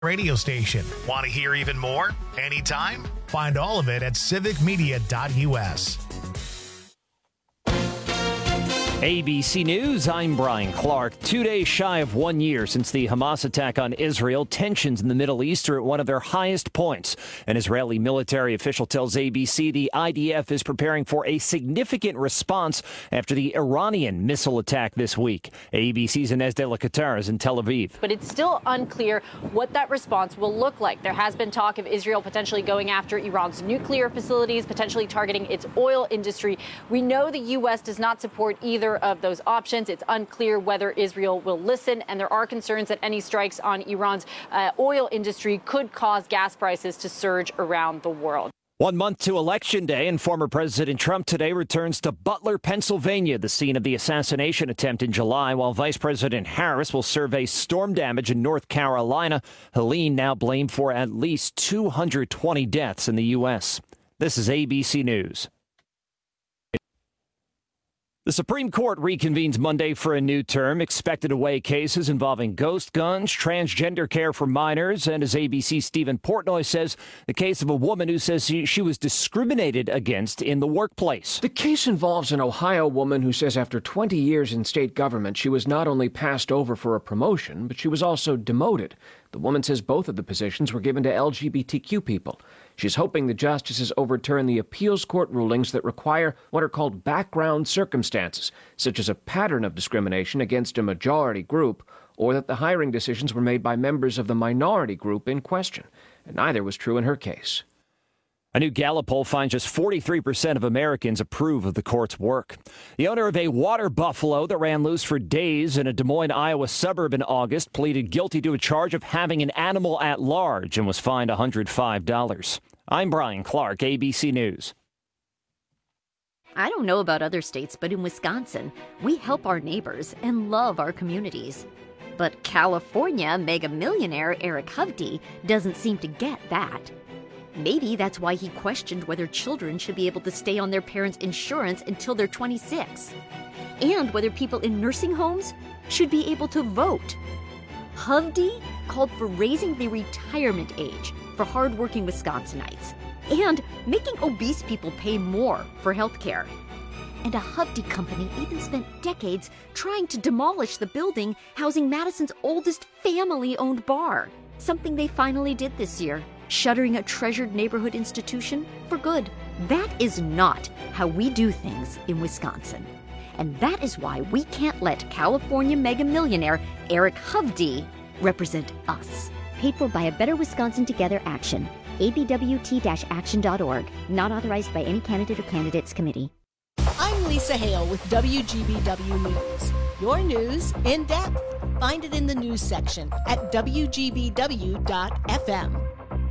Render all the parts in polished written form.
radio station. Want to hear even more? Anytime? Find all of it at civicmedia.us. ABC News, I'm Brian Clark. 2 days shy of 1 year since the Hamas attack on Israel, tensions in the Middle East are at one of their highest points. An Israeli military official tells ABC the IDF is preparing for a significant response after the Iranian missile attack this week. ABC's Inez de la Qatar is in Tel Aviv. But it's still unclear what that response will look like. There has been talk of Israel potentially going after Iran's nuclear facilities, potentially targeting its oil industry. We know the U.S. does not support either of those options. It's unclear whether Israel will listen, and there are concerns that any strikes on Iran's oil industry could cause gas prices to surge around the world. 1 month to Election Day, and former President Trump today returns to Butler, Pennsylvania, the scene of the assassination attempt in July, while Vice President Harris will survey storm damage in North Carolina. Helene now blamed for at least 220 deaths in the U.S. This is ABC News. The Supreme Court reconvenes Monday for a new term, expected to weigh cases involving ghost guns, transgender care for minors, and as ABC's Stephen Portnoy says, the case of a woman who says she was discriminated against in the workplace. The case involves an Ohio woman who says after 20 years in state government, she was not only passed over for a promotion, but she was also demoted. The woman says both of the positions were given to LGBTQ people. She's hoping the justices overturn the appeals court rulings that require what are called background circumstances, such as a pattern of discrimination against a majority group, or that the hiring decisions were made by members of the minority group in question. And neither was true in her case. A new Gallup poll finds just 43% of Americans approve of the court's work. The owner of a water buffalo that ran loose for days in a Des Moines, Iowa suburb in August pleaded guilty to a charge of having an animal at large and was fined $105. I'm Brian Clark, ABC News. I don't know about other states, but in Wisconsin, we help our neighbors and love our communities. But California mega millionaire Eric Hovde doesn't seem to get that. Maybe that's why he questioned whether children should be able to stay on their parents' insurance until they're 26, and whether people in nursing homes should be able to vote. Hovde called for raising the retirement age for hardworking Wisconsinites and making obese people pay more for health care. And a Hovde company even spent decades trying to demolish the building housing Madison's oldest family-owned bar, something they finally did this year. Shuttering a treasured neighborhood institution for good. That is not how we do things in Wisconsin. And that is why we can't let California mega millionaire Eric Hovde represent us. Paid for by a Better Wisconsin Together action. abwt-action.org. Not authorized by any candidate or candidates committee. I'm Lisa Hale with WGBW News. Your news in depth. Find it in the news section at wgbw.fm.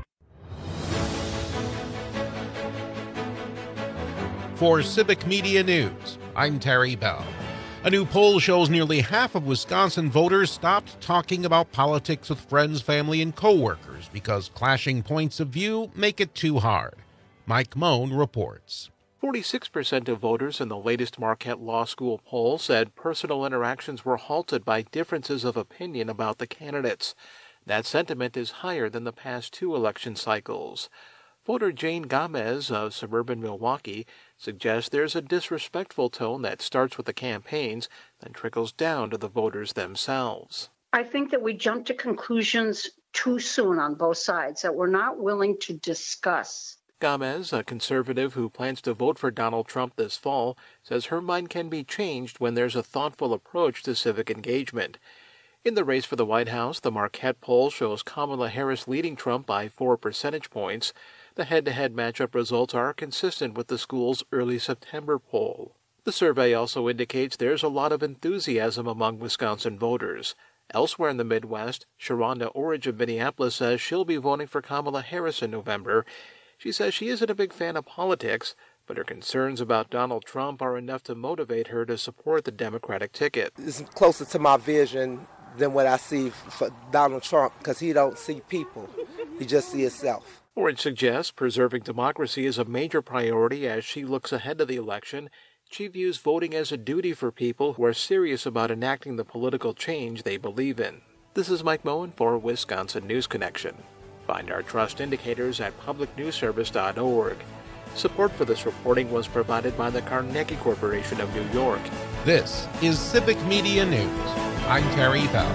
For Civic Media News, I'm Terry Bell. A new poll shows nearly half of Wisconsin voters stopped talking about politics with friends, family, and coworkers because clashing points of view make it too hard. Mike Moan reports. 46% of voters in the latest Marquette Law School poll said personal interactions were halted by differences of opinion about the candidates. That sentiment is higher than the past two election cycles. Voter Jane Gomez of suburban Milwaukee suggests there's a disrespectful tone that starts with the campaigns, then trickles down to the voters themselves. I think that we jump to conclusions too soon on both sides, that we're not willing to discuss. Gomez, a conservative who plans to vote for Donald Trump this fall, says her mind can be changed when there's a thoughtful approach to civic engagement. In the race for the White House, the Marquette poll shows Kamala Harris leading Trump by 4 percentage points. The head-to-head matchup results are consistent with the school's early September poll. The survey also indicates there's a lot of enthusiasm among Wisconsin voters. Elsewhere in the Midwest, Sharonda Orridge of Minneapolis says she'll be voting for Kamala Harris in November. She says she isn't a big fan of politics, but her concerns about Donald Trump are enough to motivate her to support the Democratic ticket. It's closer to my vision than what I see for Donald Trump because he don't see people. He just sees himself. Orridge suggests preserving democracy is a major priority as she looks ahead to the election. She views voting as a duty for people who are serious about enacting the political change they believe in. This is Mike Moen for Wisconsin News Connection. Find our trust indicators at publicnewsservice.org. Support for this reporting was provided by the Carnegie Corporation of New York. This is Civic Media News. I'm Terry Bell.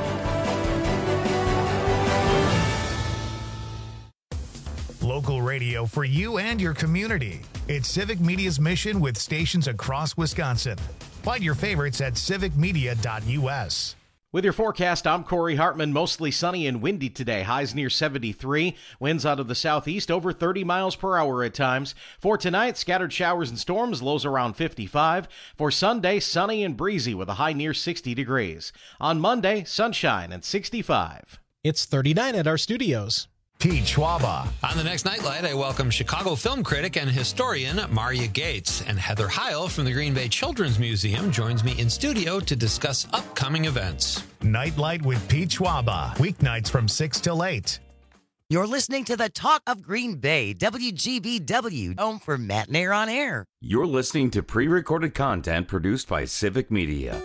Local radio for you and your community. It's Civic Media's mission with stations across Wisconsin. Find your favorites at civicmedia.us. With your forecast, I'm Corey Hartman. Mostly sunny and windy today. Highs near 73. Winds out of the southeast over 30 miles per hour at times. For tonight, scattered showers and storms, lows around 55. For Sunday, sunny and breezy with a high near 60 degrees. On Monday, sunshine and 65. It's 39 at our studios. Pete Schwaba. On the next Nightlight, I welcome Chicago film critic and historian Maria Gates, and Heather Heil from the Green Bay Children's Museum joins me in studio to discuss upcoming events. Nightlight with Pete Schwaba, weeknights from 6 till 8. You're listening to the Talk of Green Bay, WGBW, home for Matinee on Air. You're listening to pre-recorded content produced by Civic Media.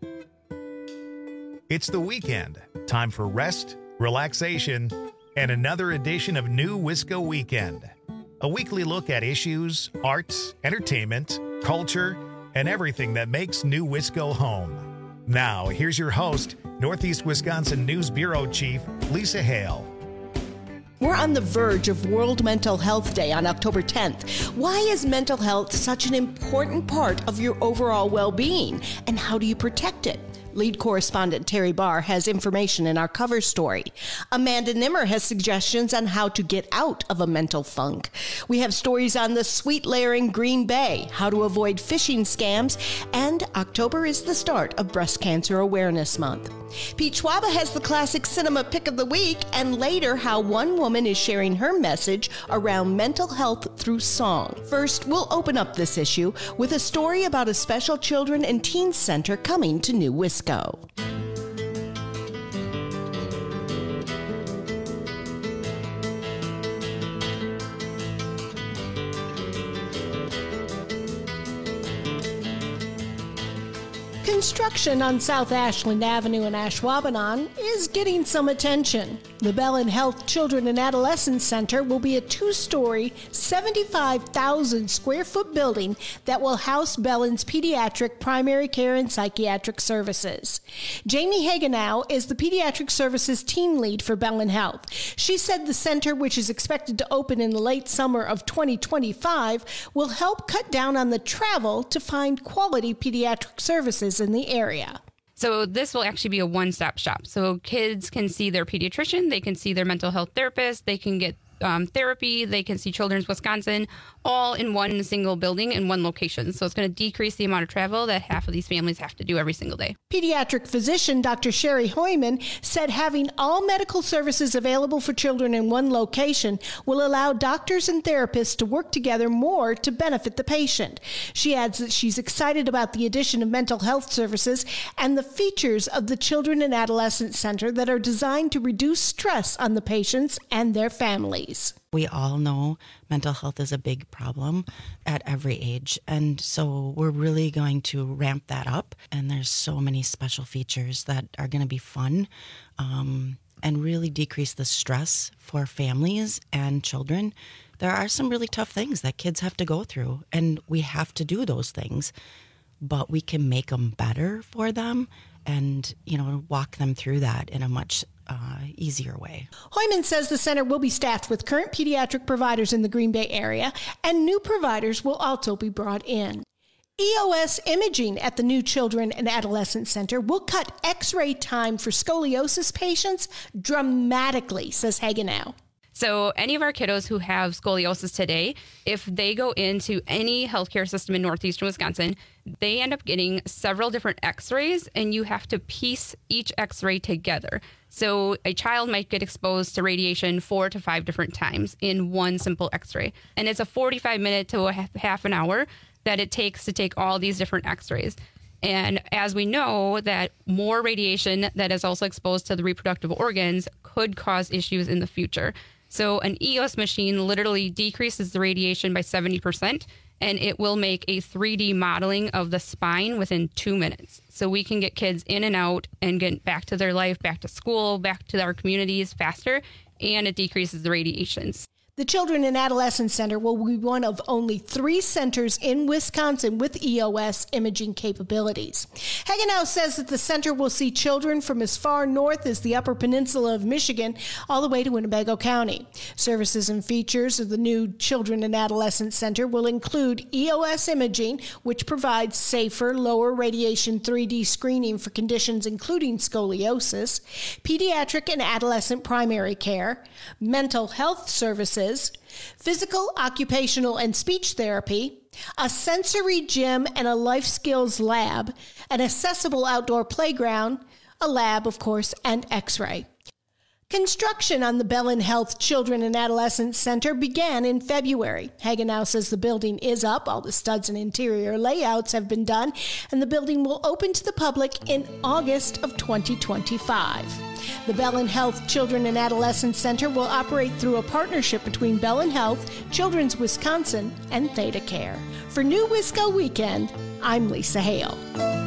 It's the weekend. Time for rest, relaxation, and another edition of New Wisco Weekend. A weekly look at issues, arts, entertainment, culture, and everything that makes New Wisco home. Now, here's your host, Northeast Wisconsin News Bureau Chief Lisa Hale. We're on the verge of World Mental Health Day on October 10th. Why is mental health such an important part of your overall well-being, and how do you protect it? Lead correspondent Terry Barr has information in our cover story. Amanda Nimmer has suggestions on how to get out of a mental funk. We have stories on the sweet layering Green Bay, how to avoid phishing scams, and October is the start of Breast Cancer Awareness Month. Pete Schwaba has the classic cinema pick of the week, and later how one woman is sharing her message around mental health through song. First, we'll open up this issue with a story about a special children and teens center coming to New Wisco. Construction on South Ashland Avenue in Ashwaubenon is getting some attention. The Bellin Health Children and Adolescents Center will be a two-story, 75,000 square foot building that will house Bellin's pediatric primary care and psychiatric services. Jamie Hagenow is the pediatric services team lead for Bellin Health. She said the center, which is expected to open in the late summer of 2025, will help cut down on the travel to find quality pediatric services in the area. So this will actually be a one-stop shop. So kids can see their pediatrician, they can see their mental health therapist, they can get therapy, they can see Children's Wisconsin, all in one single building in one location. So it's going to decrease the amount of travel that half of these families have to do every single day. Pediatric physician Dr. Sherry Hoyman said having all medical services available for children in one location will allow doctors and therapists to work together more to benefit the patient. She adds that she's excited about the addition of mental health services and the features of the Children and Adolescent Center that are designed to reduce stress on the patients and their families. We all know mental health is a big problem at every age. And so we're really going to ramp that up. And there's so many special features that are going to be fun and really decrease the stress for families and children. There are some really tough things that kids have to go through, and we have to do those things, but we can make them better for them and, walk them through that in a much easier way. Hoyman says the center will be staffed with current pediatric providers in the Green Bay area, and new providers will also be brought in. EOS imaging at the new Children and Adolescent Center will cut X-ray time for scoliosis patients dramatically, says Hagenow. So any of our kiddos who have scoliosis today, if they go into any healthcare system in northeastern Wisconsin, they end up getting several different X-rays, and you have to piece each X-ray together. So a child might get exposed to radiation 4 to 5 different times in one simple X-ray. And it's a 45-minute to a half an hour that it takes to take all these different X-rays. And as we know that more radiation that is also exposed to the reproductive organs could cause issues in the future. So an EOS machine literally decreases the radiation by 70%, and it will make a 3D modeling of the spine within 2 minutes. So we can get kids in and out and get back to their life, back to school, back to our communities faster, and it decreases the radiations. The Children and Adolescent Center will be one of only 3 centers in Wisconsin with EOS imaging capabilities. Hagenau says that the center will see children from as far north as the Upper Peninsula of Michigan all the way to Winnebago County. Services and features of the new Children and Adolescent Center will include EOS imaging, which provides safer, lower radiation 3D screening for conditions including scoliosis, pediatric and adolescent primary care, mental health services, physical, occupational, and speech therapy, a sensory gym and a life skills lab, an accessible outdoor playground, a lab, of course, and x-ray. Construction on the Bellin Health Children and Adolescent Center began in February. Hagenau says the building is up, all the studs and interior layouts have been done, and the building will open to the public in August of 2025. The Bellin Health Children and Adolescent Center will operate through a partnership between Bellin Health, Children's Wisconsin, and Theta Care. For New Wisco Weekend, I'm Lisa Hale.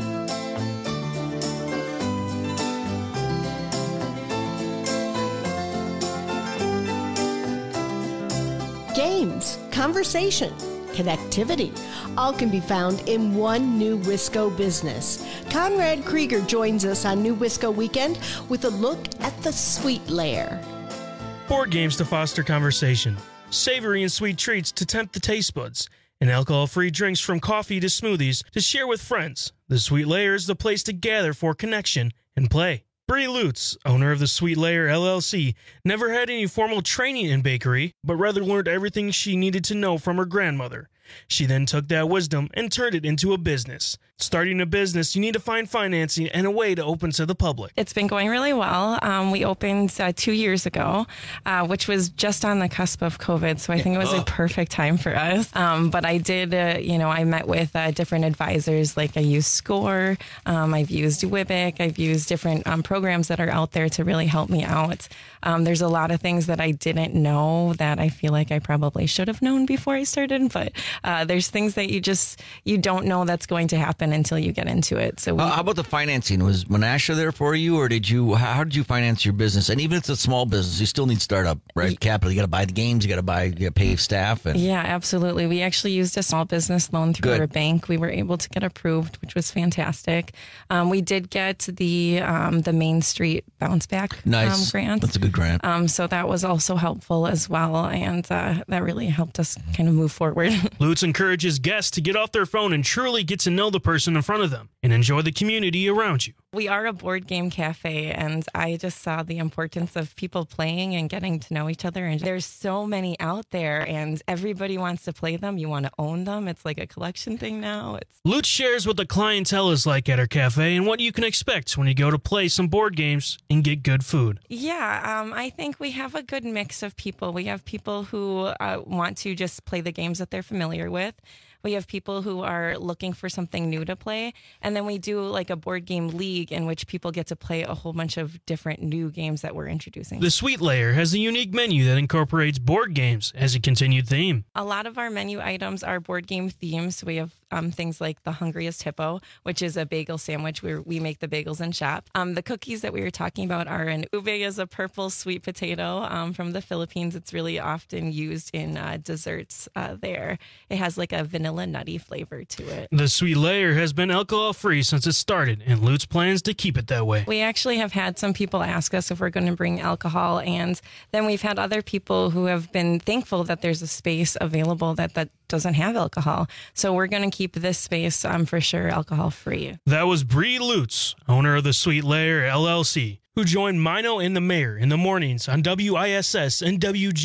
Games, conversation, connectivity, all can be found in one New Wisco business. Conrad Krieger joins us on New Wisco Weekend with a look at the Sweet Lair. Board games to foster conversation, savory and sweet treats to tempt the taste buds, and alcohol-free drinks from coffee to smoothies to share with friends. The Sweet Lair is the place to gather for connection and play. Bree Lutz, owner of the Sweet Lair LLC, never had any formal training in bakery, but rather learned everything she needed to know from her grandmother. She then took that wisdom and turned it into a business. Starting a business, you need to find financing and a way to open to the public. It's been going really well. We opened 2 years ago, which was just on the cusp of COVID. So I think it was a perfect time for us. But I did, I met with different advisors. Like I used SCORE, I've used WIBIC, I've used different programs that are out there to really help me out. There's a lot of things that I didn't know that I feel like I probably should have known before I started. But there's things that you don't know that's going to happen until you get into it. So how about the financing? Was Menasha there for you, or how did you finance your business? And even if it's a small business, you still need startup, right? Capital. You got to buy the games, you got to pay staff. Yeah, absolutely. We actually used a small business loan through our bank. We were able to get approved, which was fantastic. We did get the Main Street Bounce Back grant. That's a good grant. So that was also helpful as well, and that really helped us kind of move forward. Lutz encourages guests to get off their phone and truly get to know the person in front of them and enjoy the community around you. We are a board game cafe, and I just saw the importance of people playing and getting to know each other. And there's so many out there, and everybody wants to play them. You want to own them. It's like a collection thing now. Lutz shares what the clientele is like at her cafe and what you can expect when you go to play some board games and get good food. Yeah, I think we have a good mix of people. We have people who want to just play the games that they're familiar with. We have people who are looking for something new to play. And then we do like a board game league in which people get to play a whole bunch of different new games that we're introducing. The Sweet Lair has a unique menu that incorporates board games as a continued theme. A lot of our menu items are board game themes. So we have things like the Hungriest Hippo, which is a bagel sandwich where we make the bagels in shop. The cookies that we were talking about are an ube is a purple sweet potato from the Philippines. It's really often used in desserts there. It has like a vanilla nutty flavor to it. The Sweet Lair has been alcohol-free since it started, and Lutz plans to keep it that way. We actually have had some people ask us if we're going to bring alcohol, and then we've had other people who have been thankful that there's a space available that doesn't have alcohol. So we're going to keep this space for sure alcohol-free. That was Bree Lutz, owner of the Sweet Lair LLC, who joined Mino and the Mayor in the mornings on WISS and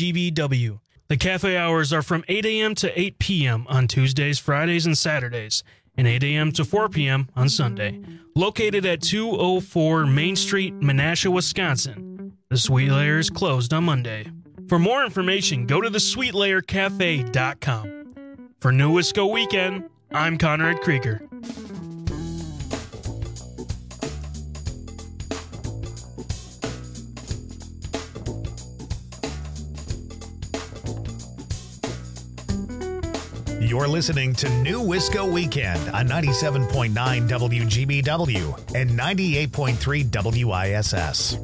WGBW. The cafe hours are from 8 a.m. to 8 p.m. on Tuesdays, Fridays, and Saturdays, and 8 a.m. to 4 p.m. on Sunday. Located at 204 Main Street, Menasha, Wisconsin. The Sweet Lair is closed on Monday. For more information, go to thesweetlaircafe.com. For New Wisco Weekend, I'm Conrad Krieger. You're listening to New Wisco Weekend on 97.9 WGBW and 98.3 WISS.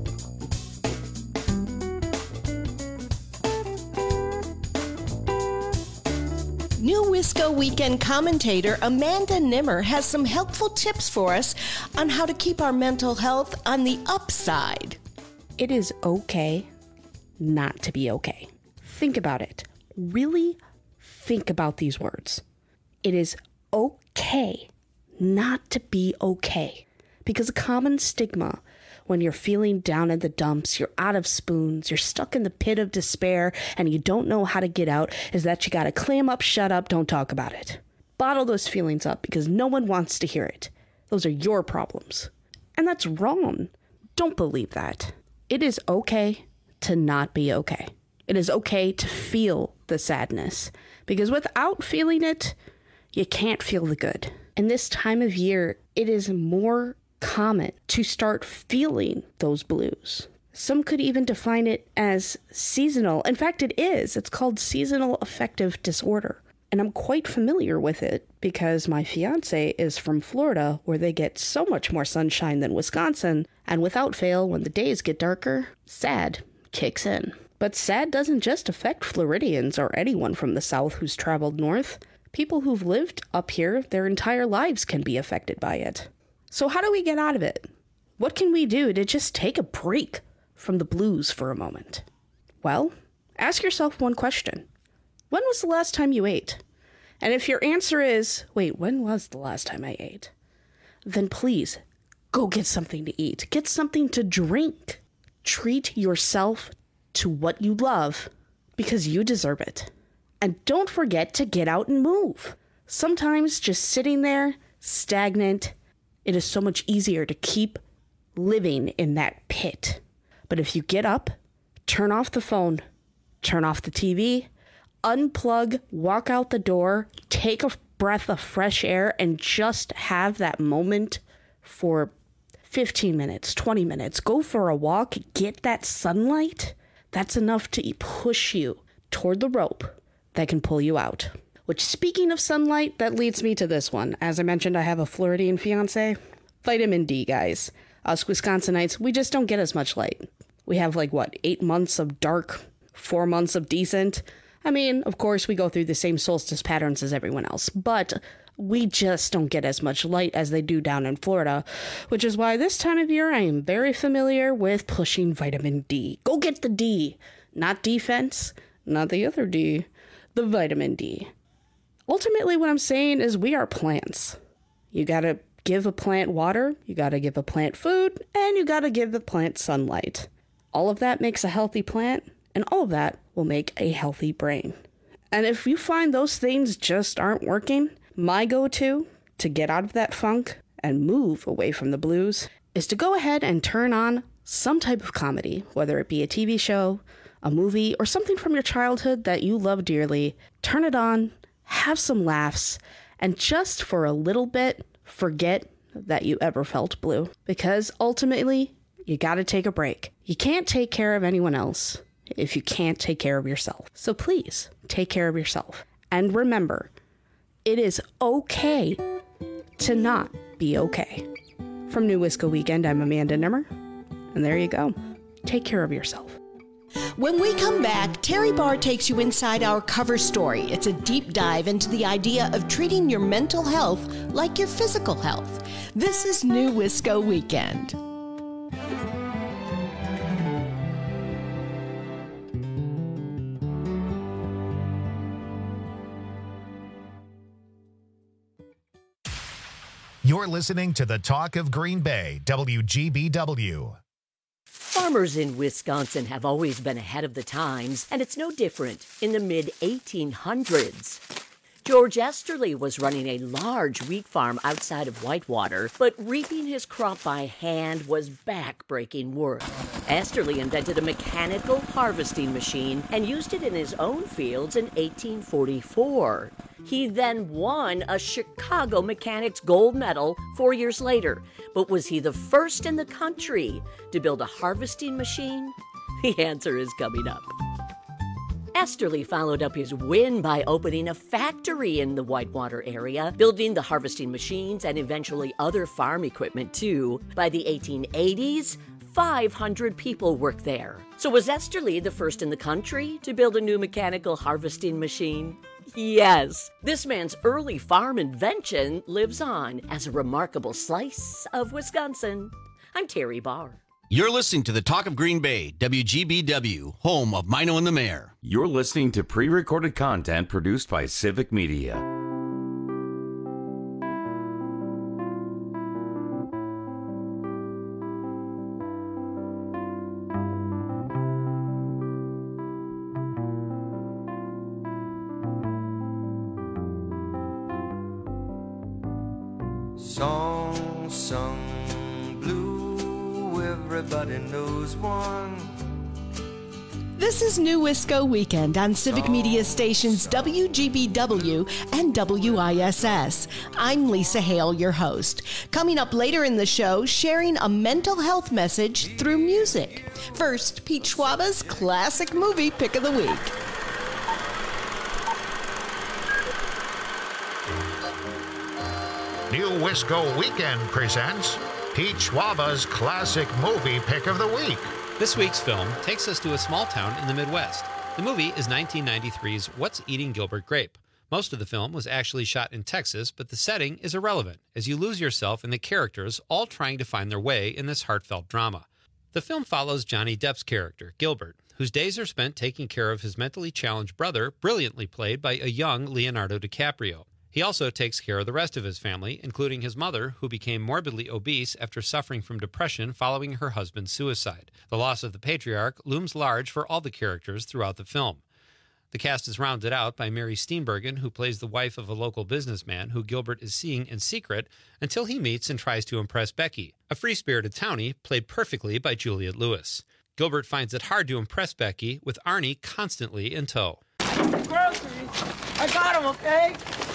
New Wisco Weekend commentator Amanda Nimmer has some helpful tips for us on how to keep our mental health on the upside. It is okay not to be okay. Think about it. Really think about these words. It is okay not to be okay. Because a common stigma when you're feeling down in the dumps, you're out of spoons, you're stuck in the pit of despair, and you don't know how to get out, is that you gotta clam up, shut up, don't talk about it. Bottle those feelings up because no one wants to hear it. Those are your problems. And that's wrong. Don't believe that. It is okay to not be okay. It is okay to feel the sadness, because without feeling it, you can't feel the good. And this time of year, it is more common to start feeling those blues. Some could even define it as seasonal. In fact, it is. It's called seasonal affective disorder. And I'm quite familiar with it because my fiance is from Florida, where they get so much more sunshine than Wisconsin. And without fail, when the days get darker, sad kicks in. But sad doesn't just affect Floridians or anyone from the South who's traveled north. People who've lived up here their entire lives can be affected by it. So how do we get out of it? What can we do to just take a break from the blues for a moment? Well, ask yourself one question. When was the last time you ate? And if your answer is, wait, when was the last time I ate? Then please, go get something to eat. Get something to drink. Treat yourself to what you love because you deserve it. And don't forget to get out and move. Sometimes just sitting there, stagnant, it is so much easier to keep living in that pit. But if you get up, turn off the phone, turn off the TV, unplug, walk out the door, take a breath of fresh air, and just have that moment for 15 minutes, 20 minutes. Go for a walk, get that sunlight. That's enough to push you toward the rope that can pull you out. Which, speaking of sunlight, that leads me to this one. As I mentioned, I have a Floridian fiance. Vitamin D, guys. Us Wisconsinites, we just don't get as much light. We have 8 months of dark, 4 months of decent. I mean, of course, we go through the same solstice patterns as everyone else, but we just don't get as much light as they do down in Florida, which is why this time of year I am very familiar with pushing vitamin D. Go get the D. Not defense, not the other D, the vitamin D. Ultimately, what I'm saying is we are plants. You gotta give a plant water, you gotta give a plant food, and you gotta give the plant sunlight. All of that makes a healthy plant, and all of that will make a healthy brain. And if you find those things just aren't working, my go-to to get out of that funk and move away from the blues is to go ahead and turn on some type of comedy, whether it be a TV show, a movie, or something from your childhood that you love dearly. Turn it on, have some laughs, and just for a little bit, forget that you ever felt blue. Because ultimately, you gotta take a break. You can't take care of anyone else if you can't take care of yourself. So please, take care of yourself. And remember, it is okay to not be okay. From New Wisco Weekend, I'm Amanda Nimmer. And there you go. Take care of yourself. When we come back, Terry Barr takes you inside our cover story. It's a deep dive into the idea of treating your mental health like your physical health. This is New Wisco Weekend. You're listening to the Talk of Green Bay, WGBW. Farmers in Wisconsin have always been ahead of the times, and it's no different in the mid-1800s. George Esterly was running a large wheat farm outside of Whitewater, but reaping his crop by hand was back-breaking work. Esterly invented a mechanical harvesting machine and used it in his own fields in 1844. He then won a Chicago Mechanics Gold Medal 4 years later. But was he the first in the country to build a harvesting machine? The answer is coming up. Esterly followed up his win by opening a factory in the Whitewater area, building the harvesting machines and eventually other farm equipment too. By the 1880s, 500 people worked there. So was Esterly the first in the country to build a new mechanical harvesting machine? Yes. This man's early farm invention lives on as a remarkable slice of Wisconsin. I'm Terry Barr. You're listening to the Talk of Green Bay, WGBW, home of Mino and the Mayor. You're listening to pre-recorded content produced by Civic Media. Song sung blue, everybody knows one. This is New Wisco Weekend on Civic Media Stations WGBW and WISS. I'm Lisa Hale, your host. Coming up later in the show, sharing a mental health message through music. First, Pete Schwaba's classic movie pick of the week. New Wisco Weekend presents Pete Schwaba's classic movie pick of the week. This week's film takes us to a small town in the Midwest. The movie is 1993's What's Eating Gilbert Grape. Most of the film was actually shot in Texas, but the setting is irrelevant as you lose yourself in the characters all trying to find their way in this heartfelt drama. The film follows Johnny Depp's character, Gilbert, whose days are spent taking care of his mentally challenged brother, brilliantly played by a young Leonardo DiCaprio. He also takes care of the rest of his family, including his mother, who became morbidly obese after suffering from depression following her husband's suicide. The loss of the patriarch looms large for all the characters throughout the film. The cast is rounded out by Mary Steenburgen, who plays the wife of a local businessman who Gilbert is seeing in secret until he meets and tries to impress Becky, a free-spirited townie played perfectly by Juliette Lewis. Gilbert finds it hard to impress Becky, with Arnie constantly in tow. Groceries. I got him, okay?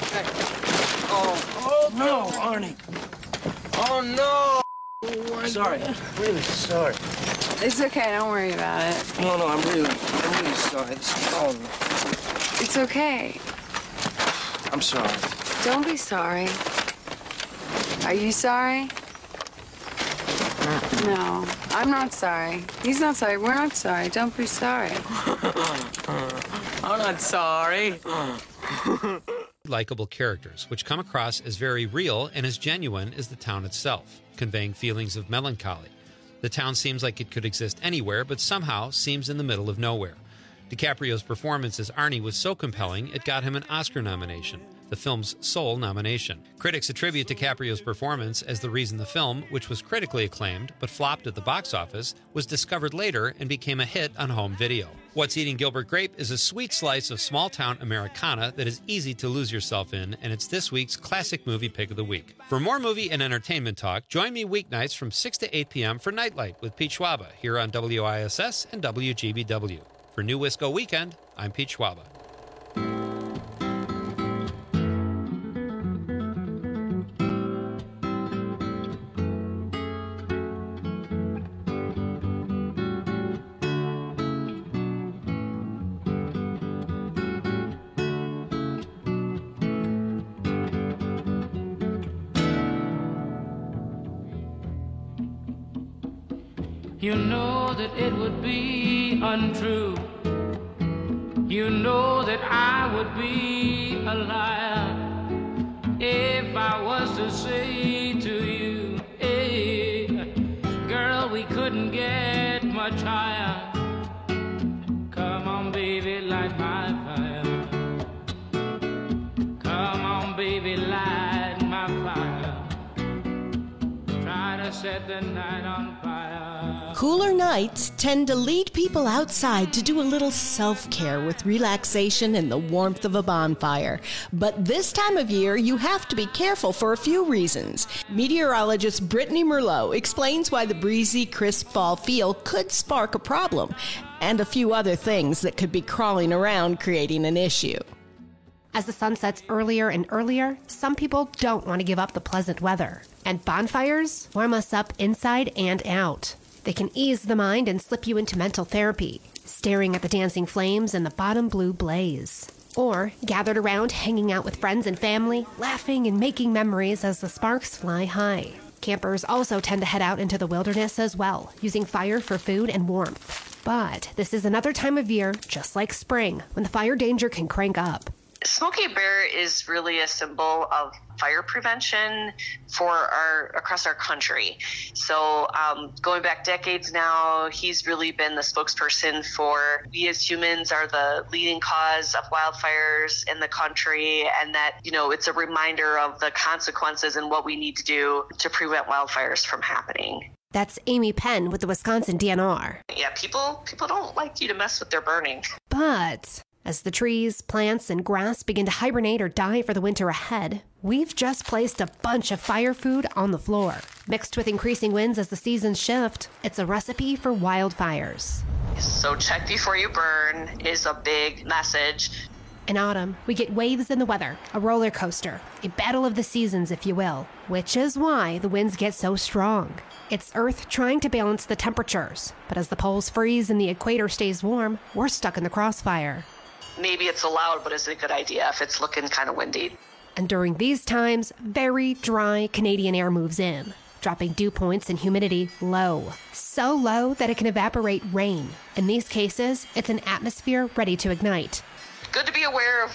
Oh no, Arnie. Oh no. Sorry. Really sorry. It's okay. Don't worry about it. No, I'm really sorry. It's okay. I'm sorry. Don't be sorry. Are you sorry? No, I'm not sorry. He's not sorry. We're not sorry. Don't be sorry. I'm not sorry. Likeable characters, which come across as very real and as genuine as the town itself, conveying feelings of melancholy. The town seems like it could exist anywhere, but somehow seems in the middle of nowhere. DiCaprio's performance as Arnie was so compelling, it got him an Oscar nomination, the film's sole nomination. Critics attribute DiCaprio's performance as the reason the film, which was critically acclaimed but flopped at the box office, was discovered later and became a hit on home video. What's Eating Gilbert Grape is a sweet slice of small-town Americana that is easy to lose yourself in, and it's this week's classic movie pick of the week. For more movie and entertainment talk, join me weeknights from 6 to 8 p.m. for Nightlight with Pete Schwaba here on WISS and WGBW. For New Wisco Weekend, I'm Pete Schwaba. You know that it would be untrue. You know that I would be a liar if I was to say to you, hey, girl, we couldn't get much higher. Come on, baby, light my fire. Come on, baby, light my fire. Try to set the night on fire. Cooler nights tend to lead people outside to do a little self-care with relaxation and the warmth of a bonfire. But this time of year, you have to be careful for a few reasons. Meteorologist Brittany Merlot explains why the breezy, crisp fall feel could spark a problem, and a few other things that could be crawling around creating an issue. As the sun sets earlier and earlier, some people don't want to give up the pleasant weather. And bonfires warm us up inside and out. They can ease the mind and slip you into mental therapy. staring at the dancing flames and the bottom blue blaze. Or gathered around hanging out with friends and family, laughing and making memories as the sparks fly high. Campers also tend to head out into the wilderness as well, using fire for food and warmth. But this is another time of year, just like spring, when the fire danger can crank up. Smokey Bear is really a symbol of fire prevention across our country. So going back decades now, he's really been the spokesperson for we as humans are the leading cause of wildfires in the country, and that, it's a reminder of the consequences and what we need to do to prevent wildfires from happening. That's Amy Penn with the Wisconsin DNR. Yeah, people don't like you to mess with their burning. But as the trees, plants, and grass begin to hibernate or die for the winter ahead, we've just placed a bunch of fire food on the floor. Mixed with increasing winds as the seasons shift, it's a recipe for wildfires. So check before you burn is a big message. In autumn, we get waves in the weather, a roller coaster, a battle of the seasons, if you will, which is why the winds get so strong. It's Earth trying to balance the temperatures, but as the poles freeze and the equator stays warm, we're stuck in the crossfire. Maybe it's allowed, but is it a good idea if it's looking kind of windy? And during these times, very dry Canadian air moves in, dropping dew points and humidity low. So low that it can evaporate rain. In these cases, it's an atmosphere ready to ignite. Good to be aware of,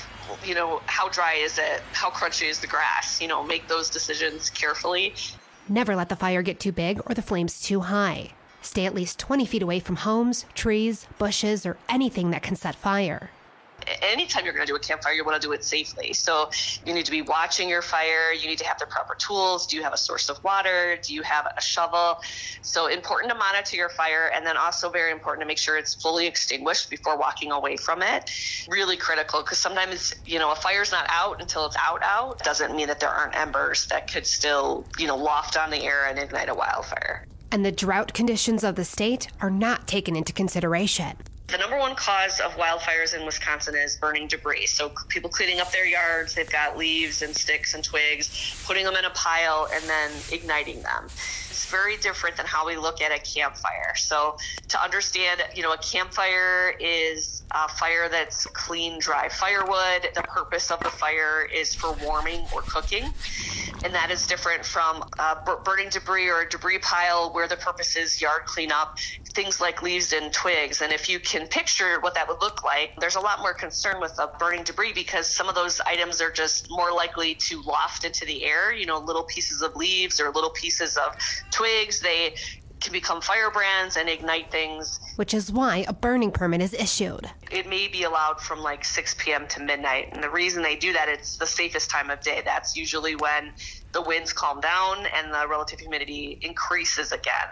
how dry is it? How crunchy is the grass? Make those decisions carefully. Never let the fire get too big or the flames too high. Stay at least 20 feet away from homes, trees, bushes, or anything that can set fire. Anytime you're going to do a campfire, you want to do it safely. So you need to be watching your fire. You need to have the proper tools. Do you have a source of water? Do you have a shovel? So important to monitor your fire, and then also very important to make sure it's fully extinguished before walking away from it. Really critical, because sometimes, a fire's not out until it's out. Doesn't mean that there aren't embers that could still, loft on the air and ignite a wildfire. And the drought conditions of the state are not taken into consideration. The number one cause of wildfires in Wisconsin is burning debris. So people cleaning up their yards, they've got leaves and sticks and twigs, putting them in a pile and then igniting them. It's very different than how we look at a campfire. So to understand, a campfire is a fire that's clean, dry firewood. The purpose of the fire is for warming or cooking. And that is different from burning debris or a debris pile where the purpose is yard cleanup, things like leaves and twigs. And if you can picture what that would look like, there's a lot more concern with burning debris because some of those items are just more likely to loft into the air, little pieces of leaves or little pieces of twigs. They can become firebrands and ignite things. Which is why a burning permit is issued. It may be allowed from 6 p.m. to midnight. And the reason they do that, it's the safest time of day. That's usually when the winds calm down and the relative humidity increases again.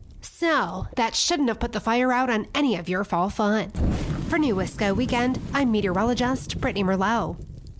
So, that shouldn't have put the fire out on any of your fall fun. For New Wisco Weekend, I'm meteorologist Brittany Merlot.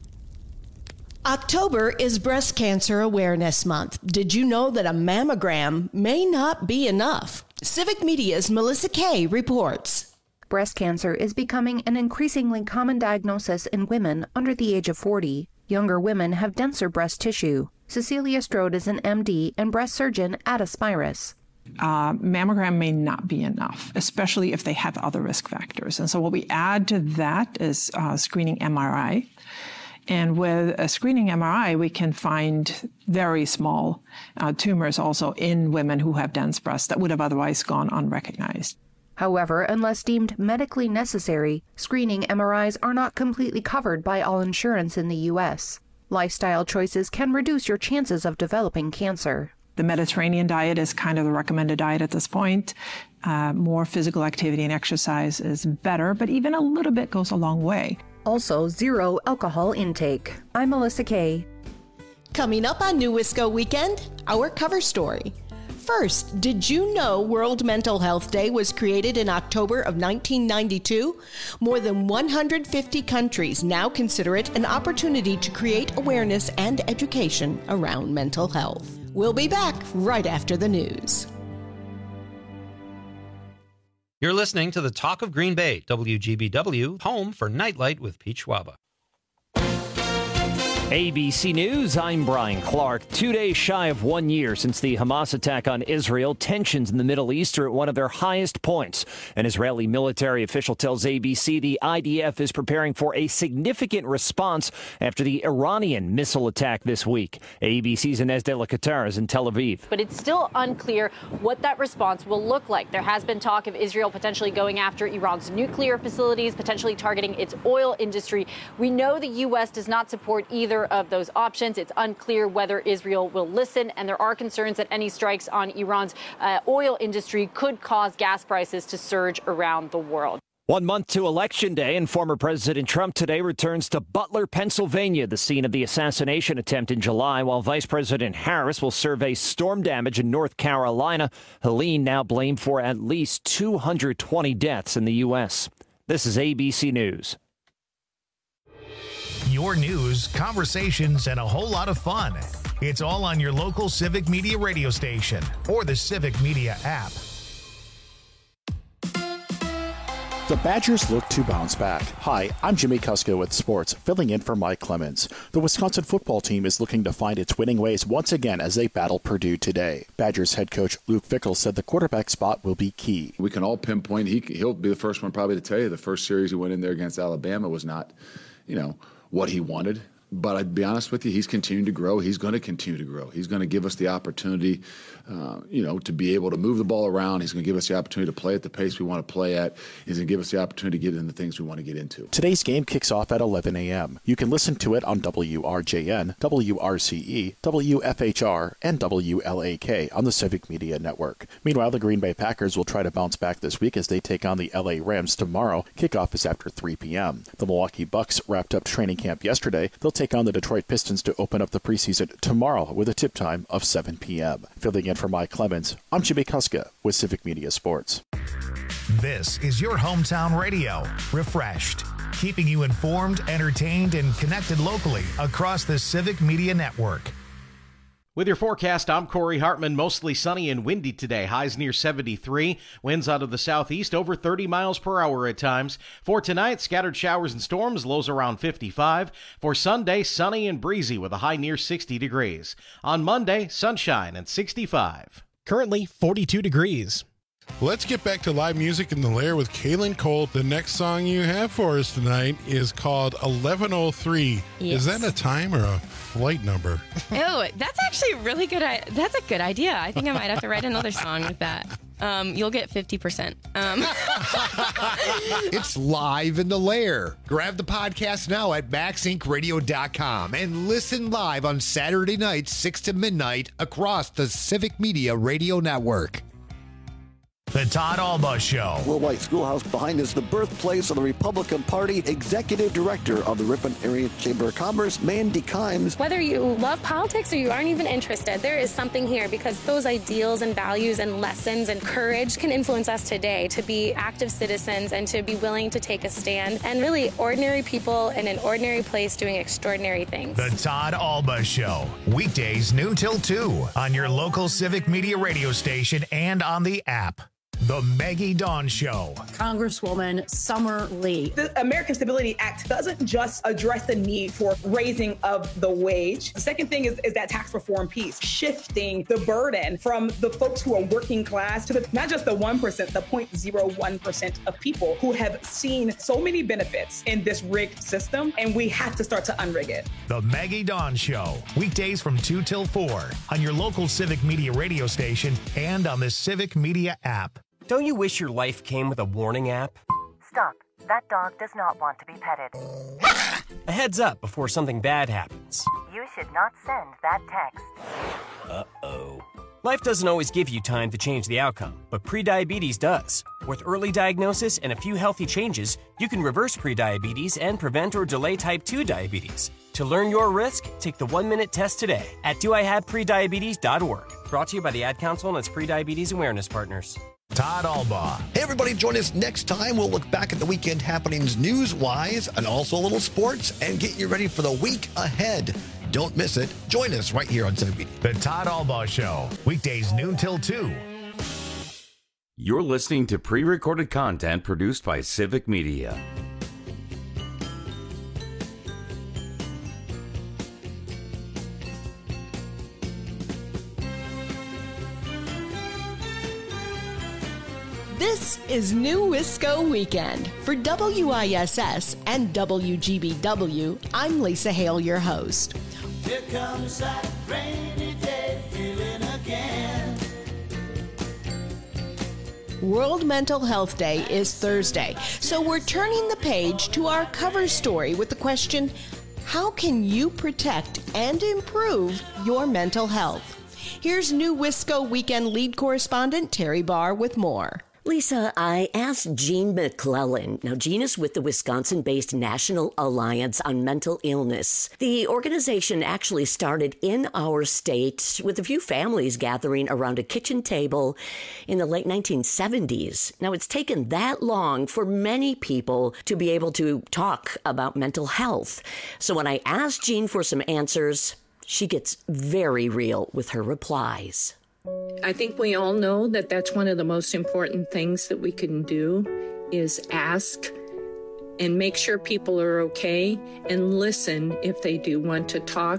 October is Breast Cancer Awareness Month. Did you know that a mammogram may not be enough? Civic Media's Melissa Kay reports. Breast cancer is becoming an increasingly common diagnosis in women under the age of 40. Younger women have denser breast tissue. Cecilia Strode is an MD and breast surgeon at Aspirus. Mammogram may not be enough, especially if they have other risk factors. And so what we add to that is screening MRI. And with a screening MRI, we can find very small tumors also in women who have dense breasts that would have otherwise gone unrecognized. However, unless deemed medically necessary, screening MRIs are not completely covered by all insurance in the U.S. Lifestyle choices can reduce your chances of developing cancer. The Mediterranean diet is kind of the recommended diet at this point. More physical activity and exercise is better, but even a little bit goes a long way. Also, zero alcohol intake. I'm Melissa Kay. Coming up on New Wisco Weekend, our cover story. First, did you know World Mental Health Day was created in October of 1992? More than 150 countries now consider it an opportunity to create awareness and education around mental health. We'll be back right after the news. You're listening to the Talk of Green Bay, WGBW, home for Nightlight with Pete Schwaba. ABC News, I'm Brian Clark. 2 days shy of 1 year since the Hamas attack on Israel, tensions in the Middle East are at one of their highest points. An Israeli military official tells ABC the IDF is preparing for a significant response after the Iranian missile attack this week. ABC's Inez de la Qatar is in Tel Aviv. But it's still unclear what that response will look like. There has been talk of Israel potentially going after Iran's nuclear facilities, potentially targeting its oil industry. We know the U.S. does not support either of those options. It's unclear whether Israel will listen, and there are concerns that any strikes on Iran's oil industry could cause gas prices to surge around the world. 1 month to Election Day, and former President Trump today returns to Butler, Pennsylvania, the scene of the assassination attempt in July, while Vice President Harris will survey storm damage in North Carolina. Helene now blamed for at least 220 deaths in the U.S. This is ABC News. Your news, conversations, and a whole lot of fun. It's all on your local Civic Media radio station or the Civic Media app. The Badgers look to bounce back. Hi, I'm Jimmy Kuska with sports, filling in for Mike Clemens. The Wisconsin football team is looking to find its winning ways once again as they battle Purdue today. Badgers head coach Luke Fickell said the quarterback spot will be key. We can all pinpoint, he'll be the first one probably to tell you the first series he went in there against Alabama was not, what he wanted. But I'd be honest with you, he's continuing to grow. He's going to continue to grow. He's going to give us the opportunity, to be able to move the ball around. He's going to give us the opportunity to play at the pace we want to play at. He's going to give us the opportunity to get into the things we want to get into. Today's game kicks off at 11 a.m. You can listen to it on WRJN, WRCE, WFHR, and WLAK on the Civic Media Network. Meanwhile, the Green Bay Packers will try to bounce back this week as they take on the LA Rams tomorrow. Kickoff is after 3 p.m. The Milwaukee Bucks wrapped up training camp yesterday. They'll take on the Detroit Pistons to open up the preseason tomorrow with a tip time of 7 p.m. Filling in for Mike Clemens, I'm Jimmy Kuska with Civic Media Sports. This is your hometown radio, refreshed, keeping you informed, entertained, and connected locally across the Civic Media Network. With your forecast, I'm Corey Hartman. Mostly sunny and windy today. Highs near 73. Winds out of the southeast over 30 miles per hour at times. For tonight, scattered showers and storms, lows around 55. For Sunday, sunny and breezy with a high near 60 degrees. On Monday, sunshine and 65. Currently 42 degrees. Let's get back to live music in the Lair with Kaylin Cole. The next song you have for us tonight is called 1103. Yes. Is that a time or a flight number? Oh, that's actually really good. That's a good idea. I think I might have to write another song with that. You'll get 50%. It's live in the Lair. Grab the podcast now at MaxIncRadio.com and listen live on Saturday nights, 6 to midnight across the Civic Media Radio Network. The Todd Alba Show. Worldwide Schoolhouse behind is the birthplace of the Republican Party. Executive Director of the Ripon Area Chamber of Commerce, Mandy Kimes. Whether you love politics or you aren't even interested, there is something here because those ideals and values and lessons and courage can influence us today to be active citizens and to be willing to take a stand and really ordinary people in an ordinary place doing extraordinary things. The Todd Alba Show. Weekdays noon till 2 on your local Civic Media radio station and on the app. The Maggie Dawn Show. Congresswoman Summer Lee. The American Stability Act doesn't just address the need for raising of the wage. The second thing is that tax reform piece, shifting the burden from the folks who are working class to not just the 1%, the 0.01% of people who have seen so many benefits in this rigged system, and we have to start to unrig it. The Maggie Dawn Show. Weekdays from 2 till 4 on your local Civic Media radio station and on the Civic Media app. Don't you wish your life came with a warning app? Stop. That dog does not want to be petted. A heads up before something bad happens. You should not send that text. Uh-oh. Life doesn't always give you time to change the outcome, but prediabetes does. With early diagnosis and a few healthy changes, you can reverse prediabetes and prevent or delay type 2 diabetes. To learn your risk, take the 1-minute test today at doihaveprediabetes.org. Brought to you by the Ad Council and its Prediabetes Awareness Partners. Todd Alba. Hey, everybody, join us next time. We'll look back at the weekend happenings news-wise and also a little sports and get you ready for the week ahead. Don't miss it. Join us right here on Civic Media. The Todd Alba Show. Weekdays noon till 2. You're listening to pre-recorded content produced by Civic Media. This is New Wisco Weekend. For WISS and WGBW, I'm Lisa Hale, your host. Here comes that rainy day feeling again. World Mental Health Day is Thursday, so we're turning the page to our cover story with the question, how can you protect and improve your mental health? Here's New Wisco Weekend lead correspondent Terry Barr with more. Lisa, I asked Jean McClellan. Now, Jean is with the Wisconsin-based National Alliance on Mental Illness. The organization actually started in our state with a few families gathering around a kitchen table in the late 1970s. Now, it's taken that long for many people to be able to talk about mental health. So when I asked Jean for some answers, she gets very real with her replies. I think we all know that that's one of the most important things that we can do is ask and make sure people are okay and listen if they do want to talk.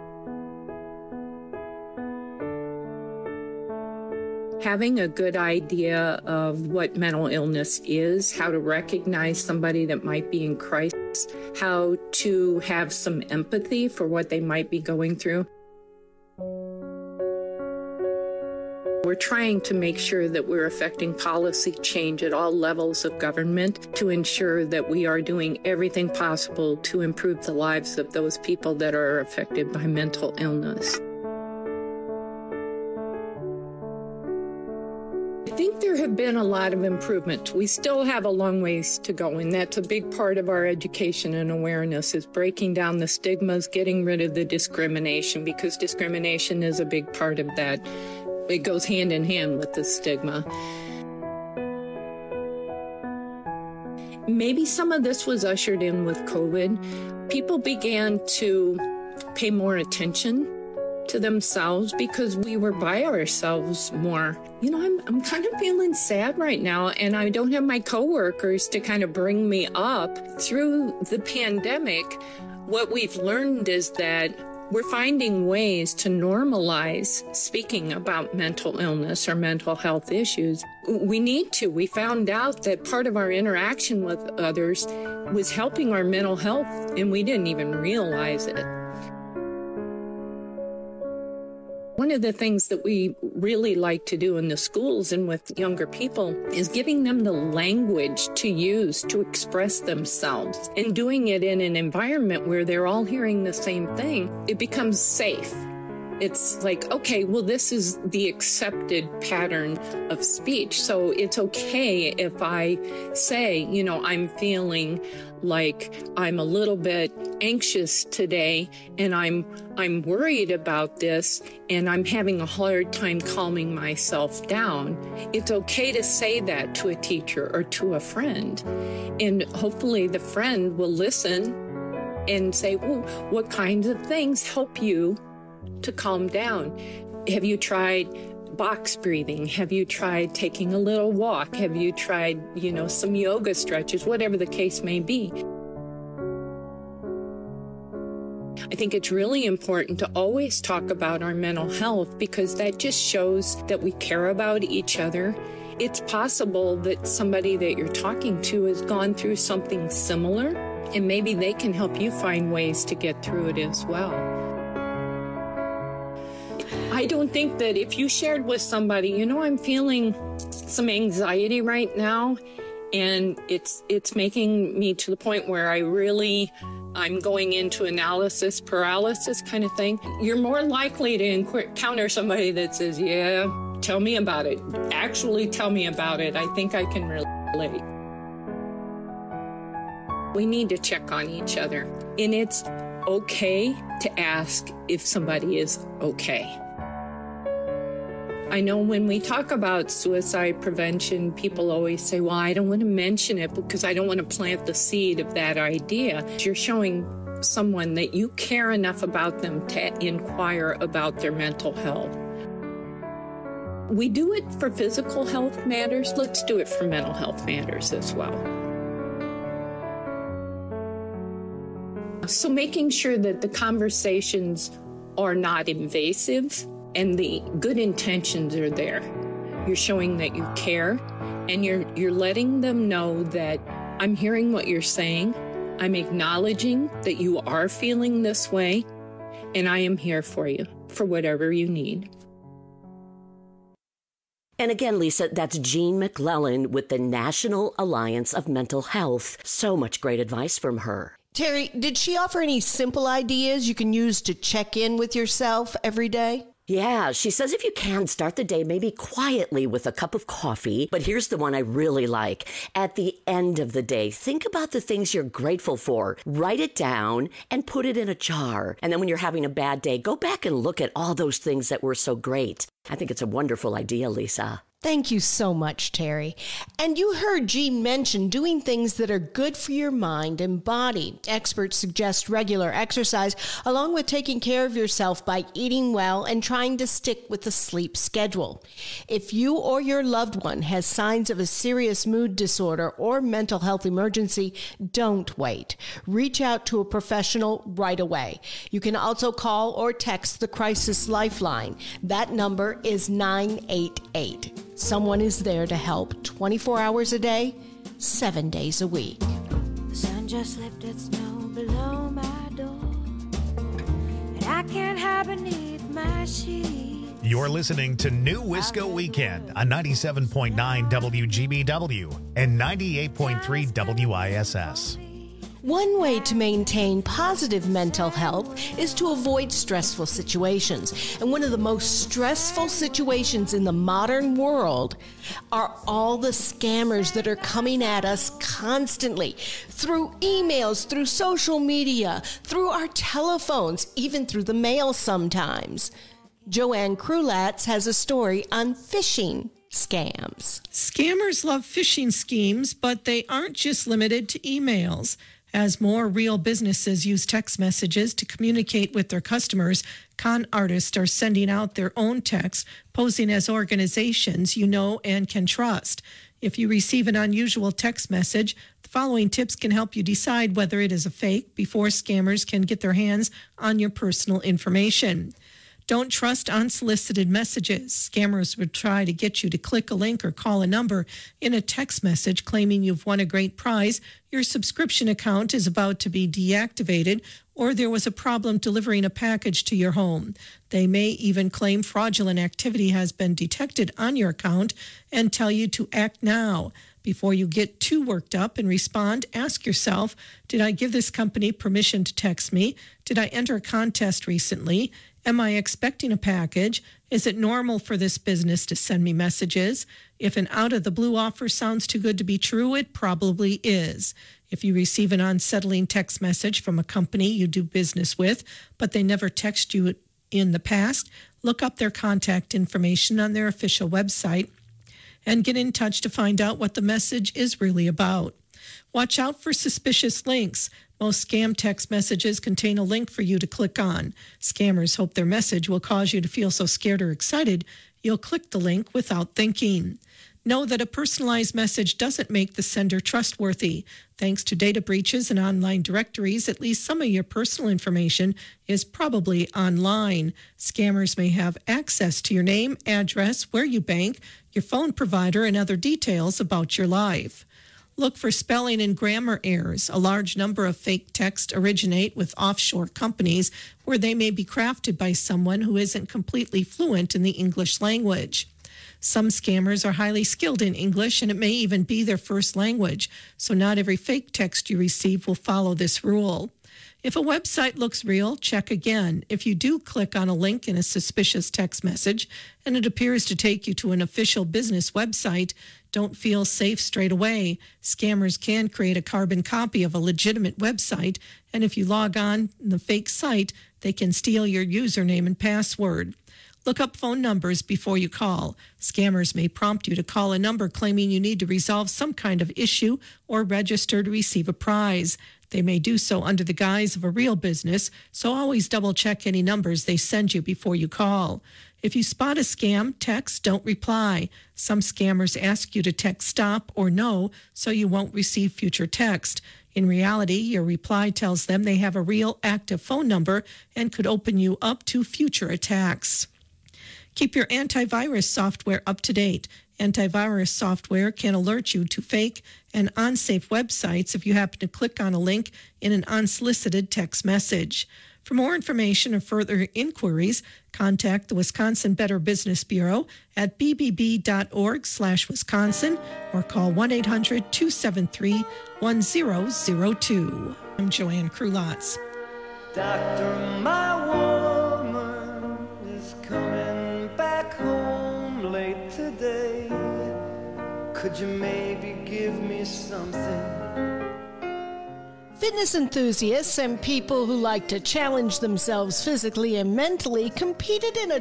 Having a good idea of what mental illness is, how to recognize somebody that might be in crisis, how to have some empathy for what they might be going through. We're trying to make sure that we're affecting policy change at all levels of government to ensure that we are doing everything possible to improve the lives of those people that are affected by mental illness. I think there have been a lot of improvement. We still have a long ways to go, and that's a big part of our education and awareness is breaking down the stigmas, getting rid of the discrimination, because discrimination is a big part of that. It goes hand in hand with the stigma. Maybe some of this was ushered in with COVID. People began to pay more attention to themselves because we were by ourselves more. You know, I'm kind of feeling sad right now, and I don't have my coworkers to kind of bring me up. Through the pandemic, what we've learned is that we're finding ways to normalize speaking about mental illness or mental health issues. We need to. We found out that part of our interaction with others was helping our mental health, and we didn't even realize it. One of the things that we really like to do in the schools and with younger people is giving them the language to use to express themselves and doing it in an environment where they're all hearing the same thing. It becomes safe. It's like, okay, well, this is the accepted pattern of speech. So it's okay if I say, you know, I'm feeling like I'm a little bit anxious today and I'm worried about this and I'm having a hard time calming myself down. It's okay to say that to a teacher or to a friend. And hopefully the friend will listen and say, well, what kinds of things help you to calm down? Have you tried box breathing? Have you tried taking a little walk? Have you tried, some yoga stretches, whatever the case may be? I think it's really important to always talk about our mental health because that just shows that we care about each other. It's possible that somebody that you're talking to has gone through something similar, and maybe they can help you find ways to get through it as well. I don't think that if you shared with somebody, I'm feeling some anxiety right now, and it's making me to the point where I'm going into analysis paralysis kind of thing. You're more likely to encounter somebody that says, yeah, tell me about it. Actually, tell me about it. I think I can relate. We need to check on each other, and it's okay to ask if somebody is okay. I know when we talk about suicide prevention, people always say, well, I don't want to mention it because I don't want to plant the seed of that idea. You're showing someone that you care enough about them to inquire about their mental health. We do it for physical health matters. Let's do it for mental health matters as well. So making sure that the conversations are not invasive and the good intentions are there. You're showing that you care And you're letting them know that I'm hearing what you're saying. I'm acknowledging that you are feeling this way, and I am here for you for whatever you need. And again, Lisa, that's Jean McClellan with the National Alliance of Mental Health. So much great advice from her. Terry, did she offer any simple ideas you can use to check in with yourself every day? Yeah, she says if you can, start the day maybe quietly with a cup of coffee. But here's the one I really like. At the end of the day, think about the things you're grateful for. Write it down and put it in a jar. And then when you're having a bad day, go back and look at all those things that were so great. I think it's a wonderful idea, Lisa. Thank you so much, Terry. And you heard Jean mention doing things that are good for your mind and body. Experts suggest regular exercise, along with taking care of yourself by eating well and trying to stick with a sleep schedule. If you or your loved one has signs of a serious mood disorder or mental health emergency, don't wait. Reach out to a professional right away. You can also call or text the Crisis Lifeline. That number is 988. Someone is there to help 24 hours a day, 7 days a week. The sun just lifted snow below my door, and I can't hide beneath my sheet. You're listening to New Wisco Weekend on 97.9 WGBW and 98.3 WISS. One way to maintain positive mental health is to avoid stressful situations. And one of the most stressful situations in the modern world are all the scammers that are coming at us constantly through emails, through social media, through our telephones, even through the mail sometimes. Joanne Krulatz has a story on phishing scams. Scammers love phishing schemes, but they aren't just limited to emails. As more real businesses use text messages to communicate with their customers, con artists are sending out their own texts, posing as organizations you know and can trust. If you receive an unusual text message, the following tips can help you decide whether it is a fake before scammers can get their hands on your personal information. Don't trust unsolicited messages. Scammers would try to get you to click a link or call a number in a text message claiming you've won a great prize, your subscription account is about to be deactivated, or there was a problem delivering a package to your home. They may even claim fraudulent activity has been detected on your account and tell you to act now. Before you get too worked up and respond, ask yourself, did I give this company permission to text me? Did I enter a contest recently? Am I expecting a package? Is it normal for this business to send me messages? If an out-of-the-blue offer sounds too good to be true, it probably is. If you receive an unsettling text message from a company you do business with, but they never text you in the past, look up their contact information on their official website and get in touch to find out what the message is really about. Watch out for suspicious links. Most scam text messages contain a link for you to click on. Scammers hope their message will cause you to feel so scared or excited, you'll click the link without thinking. Know that a personalized message doesn't make the sender trustworthy. Thanks to data breaches and online directories, at least some of your personal information is probably online. Scammers may have access to your name, address, where you bank, your phone provider, and other details about your life. Look for spelling and grammar errors. A large number of fake texts originate with offshore companies where they may be crafted by someone who isn't completely fluent in the English language. Some scammers are highly skilled in English, and it may even be their first language, so not every fake text you receive will follow this rule. If a website looks real, check again. If you do click on a link in a suspicious text message and it appears to take you to an official business website, don't feel safe straight away. Scammers can create a carbon copy of a legitimate website, and if you log on the fake site, they can steal your username and password. Look up phone numbers before you call. Scammers may prompt you to call a number claiming you need to resolve some kind of issue or register to receive a prize. They may do so under the guise of a real business, so always double-check any numbers they send you before you call. If you spot a scam, text, don't reply. Some scammers ask you to text stop or no, so you won't receive future text. In reality, your reply tells them they have a real active phone number and could open you up to future attacks. Keep your antivirus software up to date. Antivirus software can alert you to fake and unsafe websites if you happen to click on a link in an unsolicited text message. For more information or further inquiries, contact the Wisconsin Better Business Bureau at bbb.org/Wisconsin or call 1-800-273-1002. I'm Joanne Krulotz. Doctor, my woman is coming back home late today. Could you maybe give me something? Fitness enthusiasts and people who like to challenge themselves physically and mentally competed in a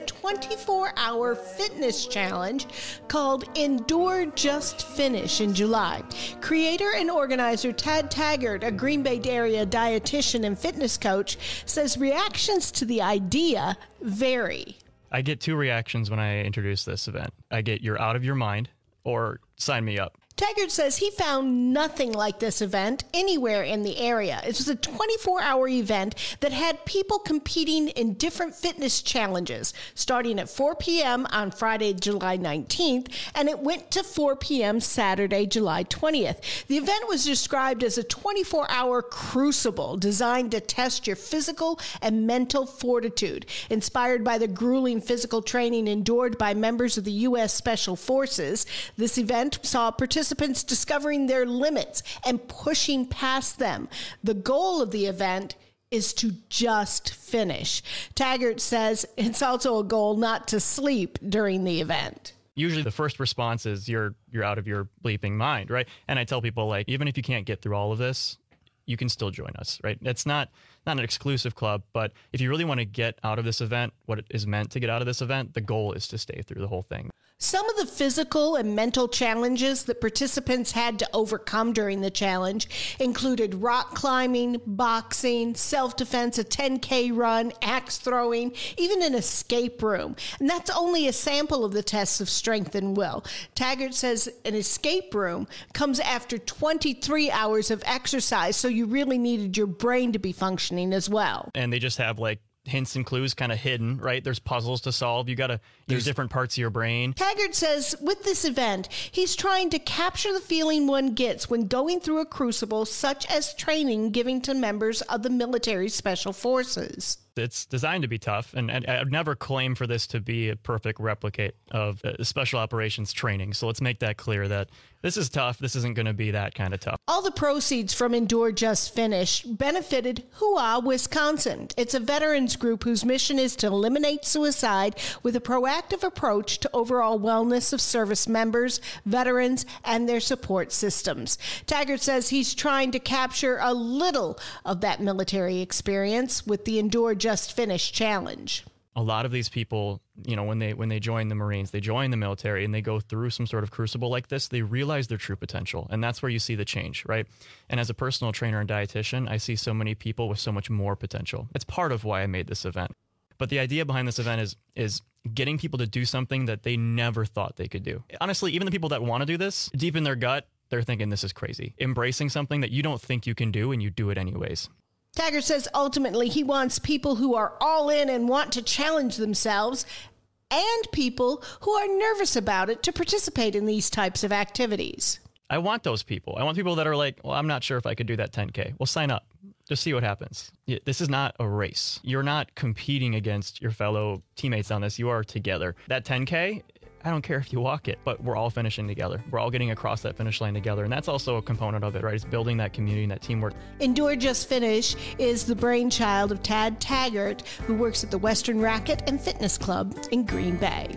24-hour fitness challenge called Endure Just Finish in July. Creator and organizer Tad Taggart, a Green Bay area dietitian and fitness coach, says reactions to the idea vary. I get two reactions when I introduce this event. I get "you're out of your mind" or "sign me up." Taggart says he found nothing like this event anywhere in the area. It was a 24-hour event that had people competing in different fitness challenges, starting at 4 p.m. on Friday, July 19th, and it went to 4 p.m. Saturday, July 20th. The event was described as a 24-hour crucible designed to test your physical and mental fortitude. Inspired by the grueling physical training endured by members of the U.S. Special Forces, this event saw participants discovering their limits and pushing past them. The goal of the event is to just finish. Taggart says it's also a goal not to sleep during the event. Usually the first response is you're out of your bleeping mind, right? And I tell people, like, even if you can't get through all of this, you can still join us, right? It's not an exclusive club, but if you really want to get out of this event, what it is meant to get out of this event, the goal is to stay through the whole thing. Some of the physical and mental challenges that participants had to overcome during the challenge included rock climbing, boxing, self-defense, a 10K run, axe throwing, even an escape room. And that's only a sample of the tests of strength and will. Taggart says an escape room comes after 23 hours of exercise, so you really needed your brain to be functioning as well. And they just have like hints and clues kind of hidden, right? There's puzzles to solve. You got to use different parts of your brain. Taggart says with this event, he's trying to capture the feeling one gets when going through a crucible, such as training given to members of the military special forces. It's designed to be tough, and I'd never claim for this to be a perfect replicate of special operations training. So let's make that clear that this is tough. This isn't going to be that kind of tough. All the proceeds from Endure Just Finish benefited Hua Wisconsin. It's a veterans group whose mission is to eliminate suicide with a proactive approach to overall wellness of service members, veterans, and their support systems. Taggart says he's trying to capture a little of that military experience with the Endure Just Finish challenge. A lot of these people, you know, when they join the Marines, they join the military and they go through some sort of crucible like this, they realize their true potential. And that's where you see the change, right? And as a personal trainer and dietitian, I see so many people with so much more potential. It's part of why I made this event. But the idea behind this event is getting people to do something that they never thought they could do. Honestly, even the people that want to do this, deep in their gut, they're thinking this is crazy. Embracing something that you don't think you can do and you do it anyways. Taggart says ultimately he wants people who are all in and want to challenge themselves and people who are nervous about it to participate in these types of activities. I want those people. I want people that are like, well, I'm not sure if I could do that 10K. Well, sign up. Just see what happens. This is not a race. You're not competing against your fellow teammates on this. You are together. That 10K, I don't care if you walk it, but we're all finishing together. We're all getting across that finish line together. And that's also a component of it, right? It's building that community and that teamwork. Endure Just Finish is the brainchild of Tad Taggart, who works at the Western Racket and Fitness Club in Green Bay.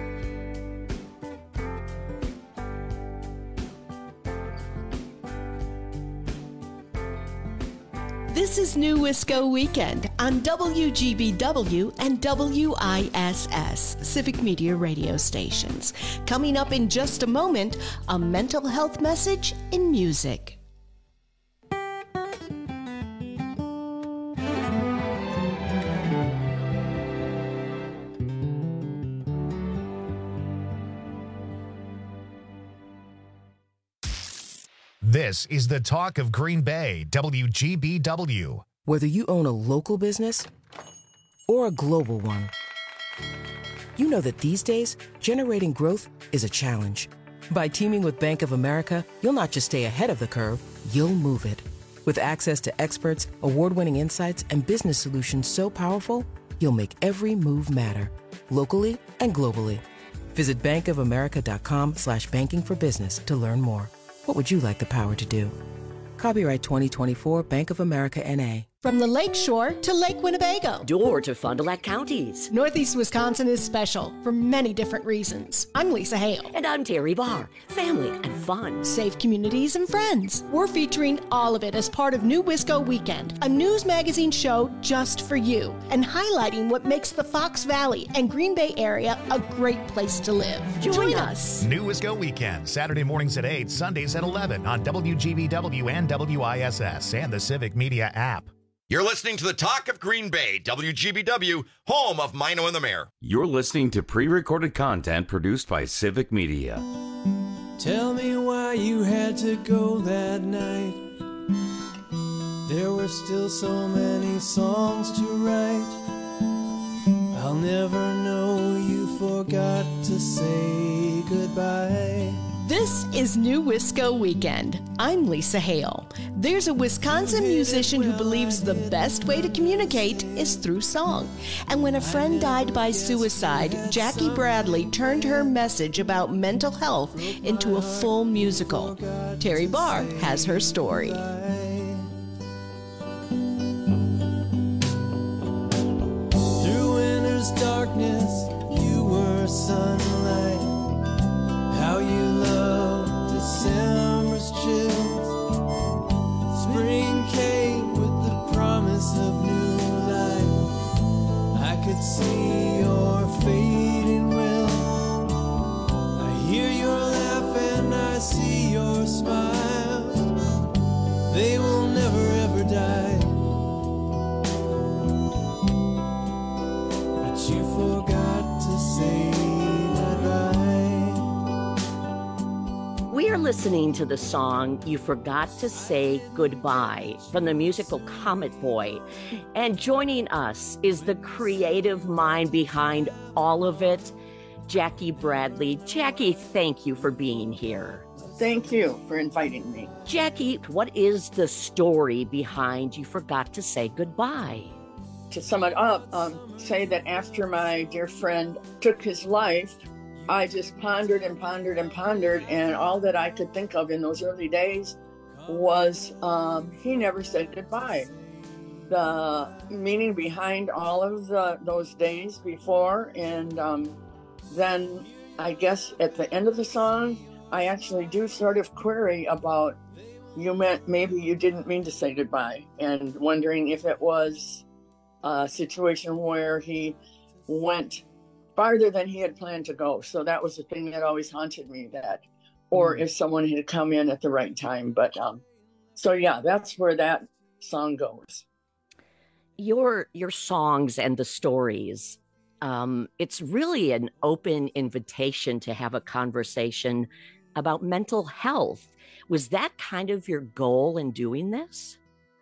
This is New Wisco Weekend on WGBW and WISS, Civic Media radio stations. Coming up in just a moment, a mental health message in music. This is the talk of Green Bay, WGBW. Whether you own a local business or a global one, You know that these days, generating growth is a challenge. By teaming with Bank of America, you'll not just stay ahead of the curve, you'll move it. With access to experts, award-winning insights, and business solutions so powerful, you'll make every move matter, locally and globally. Visit bankofamerica.com/banking for business to learn more. What would you like the power to do? Copyright 2024 Bank of America N.A. From the Lake Shore to Lake Winnebago. Door to Fond du Lac counties. Northeast Wisconsin is special for many different reasons. I'm Lisa Hale. And I'm Terry Barr. Family and fun. Safe communities and friends. We're featuring all of it as part of New Wisco Weekend, a news magazine show just for you, and highlighting what makes the Fox Valley and Green Bay area a great place to live. Join us. New Wisco Weekend, Saturday mornings at 8, Sundays at 11 on WGBW and WISS and the Civic Media app. You're listening to the Talk of Green Bay, WGBW, home of Mino and the Mayor. You're listening to pre-recorded content produced by Civic Media. Tell me why you had to go that night. There were still so many songs to write. I'll never know you forgot to say goodbye. This is New Wisco Weekend. I'm Lisa Hale. There's a Wisconsin musician who believes the best way to communicate is through song. And when a friend died by suicide, Jackie Bradley turned her message about mental health into a full musical. Terry Barr has her story. Through winter's darkness, you were sunlight. How you loved December's chills. Spring came with the promise of new life. I could see your fading will. I hear your laugh and I see your smile. They will never ever die. But you forgot to say goodbye. We are listening to the song You Forgot to Say Goodbye from the musical Comet Boy. And joining us is the creative mind behind all of it, Jackie Bradley. Jackie, thank you for being here. Thank you for inviting me. Jackie, what is the story behind You Forgot to Say Goodbye? To sum it up, say that after my dear friend took his life, I just pondered and pondered and pondered, and all that I could think of in those early days was he never said goodbye. The meaning behind all of those days before, and then I guess at the end of the song, I actually do sort of query about you meant maybe you didn't mean to say goodbye, and wondering if it was a situation where he went farther than he had planned to go. So that was the thing that always haunted me, that, or if someone had come in at the right time. But so yeah, that's where that song goes. Your songs and the stories, it's really an open invitation to have a conversation about mental health. Was that kind of your goal in doing this?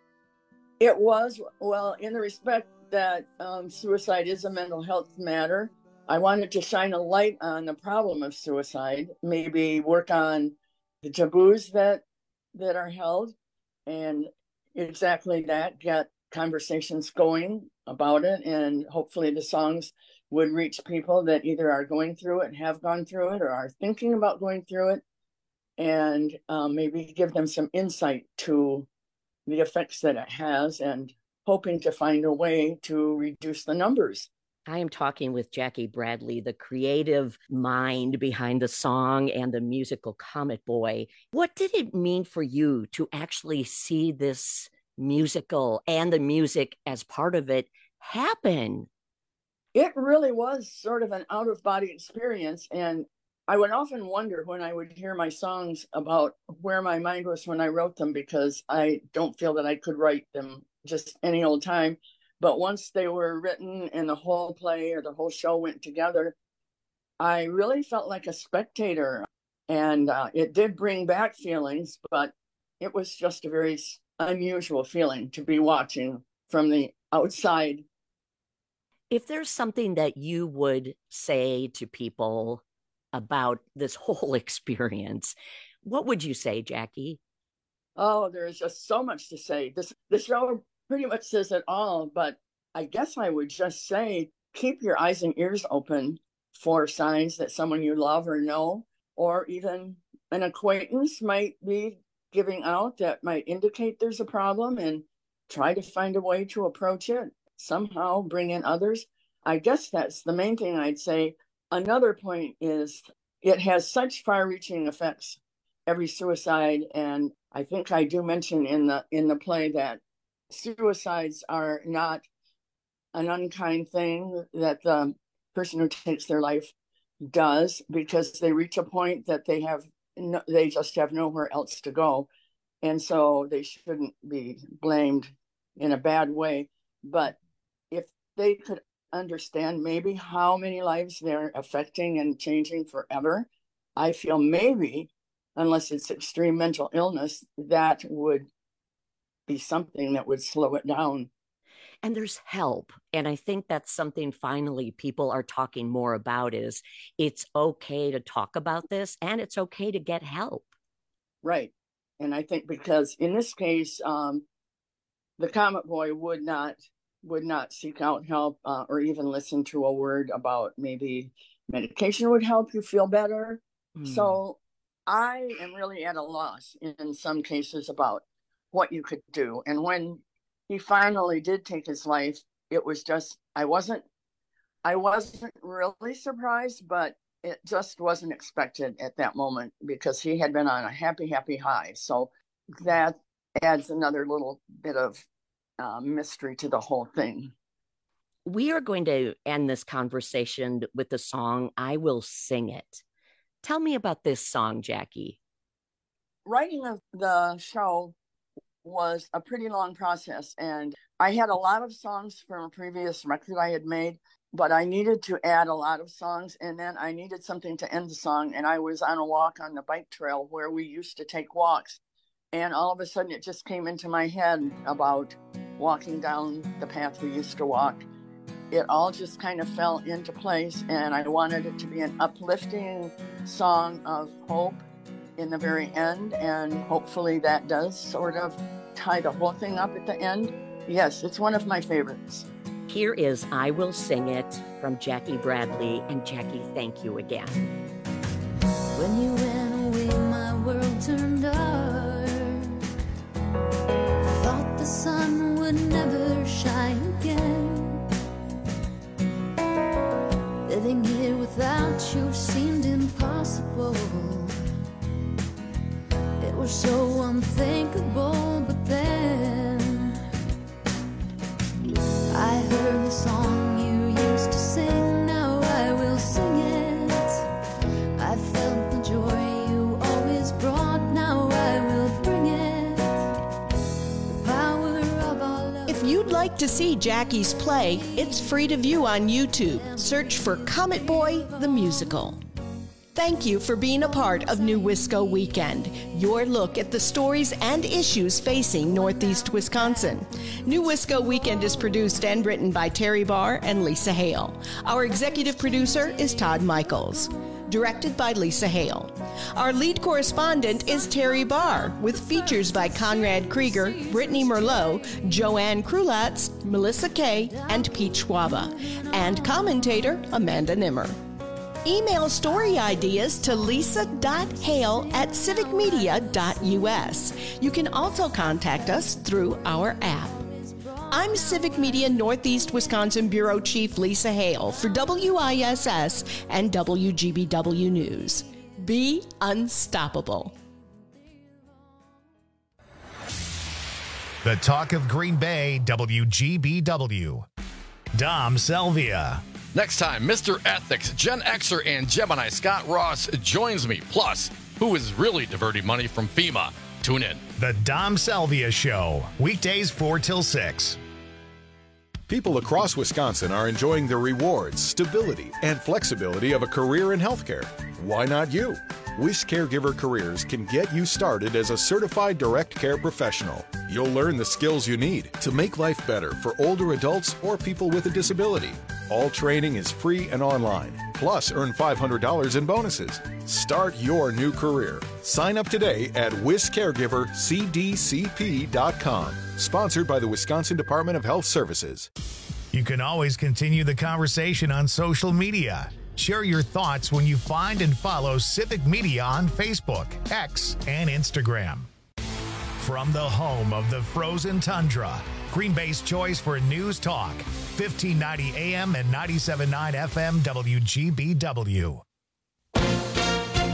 It was, well, in the respect that suicide is a mental health matter. I wanted to shine a light on the problem of suicide, maybe work on the taboos that are held, and exactly that, get conversations going about it, and hopefully the songs would reach people that either are going through it, have gone through it, or are thinking about going through it, and maybe give them some insight to the effects that it has, and hoping to find a way to reduce the numbers. I am talking with Jackie Bradley, the creative mind behind the song and the musical Comet Boy. What did it mean for you to actually see this musical and the music as part of it happen? It really was sort of an out-of-body experience, and I would often wonder when I would hear my songs about where my mind was when I wrote them, because I don't feel that I could write them just any old time. But once they were written and the whole play or the whole show went together, I really felt like a spectator. And it did bring back feelings, but it was just a very unusual feeling to be watching from the outside. If there's something that you would say to people about this whole experience, what would you say, Jackie? Oh, there's just so much to say. This show pretty much says it all, but I guess I would just say, keep your eyes and ears open for signs that someone you love or know, or even an acquaintance might be giving out that might indicate there's a problem, and try to find a way to approach it. Somehow bring in others. I guess that's the main thing I'd say. Another point is it has such far-reaching effects, every suicide, and I think I do mention in the play that suicides are not an unkind thing that the person who takes their life does, because they reach a point that they just have nowhere else to go, and so they shouldn't be blamed in a bad way. But if they could understand maybe how many lives they're affecting and changing forever, I feel maybe, unless it's extreme mental illness, that would be something that would slow it down. And there's help. And I think that's something finally people are talking more about, is it's okay to talk about this and it's okay to get help. Right. And I think because in this case, the Comet Boy would not seek out help or even listen to a word about maybe medication would help you feel better. So I am really at a loss in some cases about what you could do. And when he finally did take his life, it was just, I wasn't really surprised, but it just wasn't expected at that moment, because he had been on a happy, happy high. So that adds another little bit of mystery to the whole thing. We are going to end this conversation with the song, I Will Sing It. Tell me about this song, Jackie. Writing of the show was a pretty long process, and I had a lot of songs from a previous record I had made, but I needed to add a lot of songs, and then I needed something to end the song. And I was on a walk on the bike trail where we used to take walks, and all of a sudden it just came into my head about walking down the path we used to walk. It all just kind of fell into place, and I wanted it to be an uplifting song of hope in the very end, and hopefully that does sort of tie the whole thing up at the end. Yes, it's one of my favorites. Here is I Will Sing It from Jackie Bradley. And Jackie, thank you again. When you went away, my world turned dark. Thought the sun would never shine again. Living here without you seemed impossible. It was so unthinkable, but then I heard the song you used to sing. Now I will sing it. I felt the joy you always brought. Now I will bring it. The power of our love. If you'd like to see Jackie's play, it's free to view on YouTube. Search for Comet Boy the Musical. Thank you for being a part of New Wisco Weekend, your look at the stories and issues facing Northeast Wisconsin. New Wisco Weekend is produced and written by Terry Barr and Lisa Hale. Our executive producer is Todd Michaels. Directed by Lisa Hale. Our lead correspondent is Terry Barr, with features by Conrad Krieger, Brittany Merlot, Joanne Krulatz, Melissa Kay, and Pete Schwaba, and commentator Amanda Nimmer. Email story ideas to lisa.hale@civicmedia.us. You can also contact us through our app. I'm Civic Media Northeast Wisconsin Bureau Chief Lisa Hale for WISS and WGBW News. Be unstoppable. The Talk of Green Bay, WGBW. Dom Selvia. Next time, Mr. Ethics, Gen Xer and Gemini Scott Ross joins me. Plus, who is really diverting money from FEMA? Tune in. The Dom Selvia Show, weekdays 4 till 6. People across Wisconsin are enjoying the rewards, stability, and flexibility of a career in healthcare. Why not you? Wish Caregiver Careers can get you started as a certified direct care professional. You'll learn the skills you need to make life better for older adults or people with a disability. All training is free and online. Plus, earn $500 in bonuses. Start your new career. Sign up today at WisCaregiverCDCP.com. Sponsored by the Wisconsin Department of Health Services. You can always continue the conversation on social media. Share your thoughts when you find and follow Civic Media on Facebook, X, and Instagram. From the home of the frozen tundra, Green Bay's choice for news talk, 1590 AM and 97.9 FM WGBW.